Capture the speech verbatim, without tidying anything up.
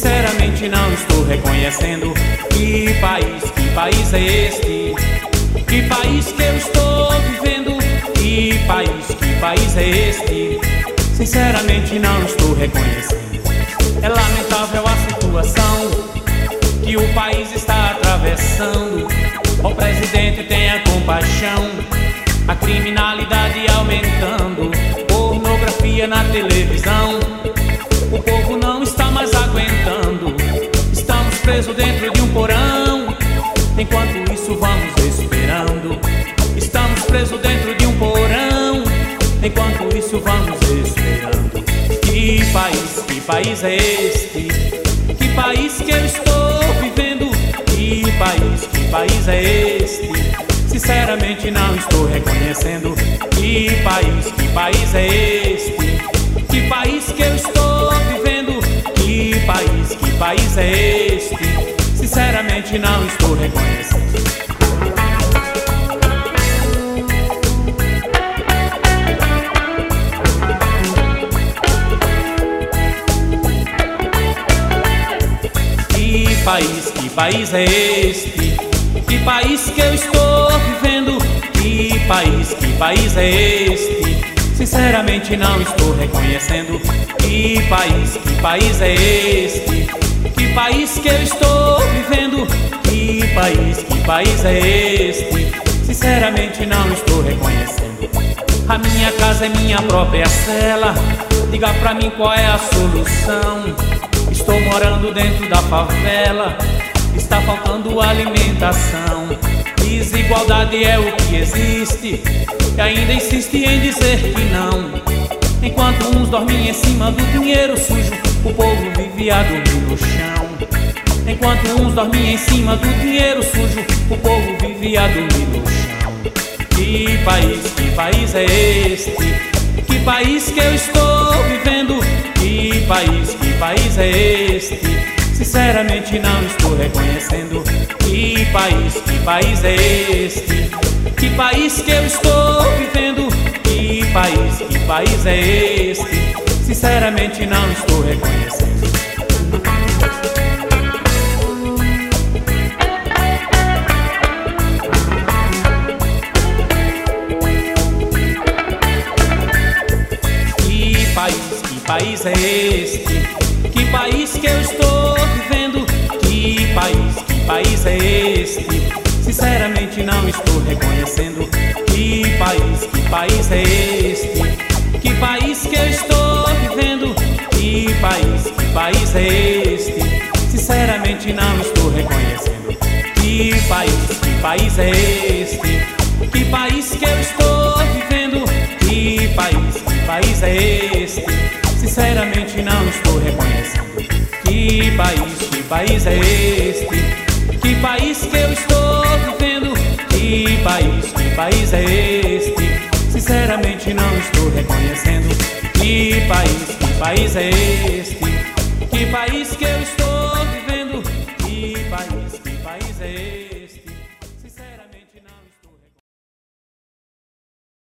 Sinceramente não estou reconhecendo. Que país, que país é este? Que país que eu estou vivendo? Que país, que país é este? Sinceramente não estou reconhecendo. É lamentável a situação que o país está atravessando. Ó presidente, tenha compaixão. A criminalidade aumentando, pornografia na televisão. O povo não está mais aguentando. Estamos presos dentro de um porão. Enquanto isso vamos esperando. Estamos presos dentro de um porão. Enquanto isso vamos esperando. Que país, que país é este? Que país que eu estou vivendo? Que país, que país é este? Sinceramente não estou reconhecendo. Que país, que país é este? Que país que eu estou vivendo? Que país, que país é este? Sinceramente não estou reconhecendo. Que país, que país é este? Que país que eu estou vivendo? Que país, que país é este? Sinceramente não estou reconhecendo. Que país, que país é este? Que país que eu estou vivendo? Que país, que país é este? Sinceramente não estou reconhecendo. A minha casa é minha própria cela. Diga pra mim qual é a solução. Estou morando dentro da favela. Está faltando alimentação. Desigualdade é o que existe e ainda insiste em dizer que não. Enquanto uns dormem em cima do dinheiro sujo, o povo vive a dormir no chão. Enquanto uns dormem em cima do dinheiro sujo, o povo vive a dormir no chão. Que país, que país é este? Que país que eu estou vivendo? Que país, que país é este? Sinceramente não estou reconhecendo. Que país, que país é este? Que país que eu estou vivendo? Que país, que país é este? Sinceramente não estou reconhecendo. Que país, que país é este? Que país que eu estou vivendo? Que país, que país é este? Sinceramente não estou reconhecendo. Que país, que país é este? Que país que eu estou vivendo? Que país, que país é este? Sinceramente não estou reconhecendo. Que país, que país é este? Que país que eu estou vivendo? Que país, que país é este? Sinceramente não estou reconhecendo. Que país, que país é este? Que país que eu estou vivendo? Que país, que país é este? Sinceramente não estou reconhecendo. Que país, que país é este? Que país que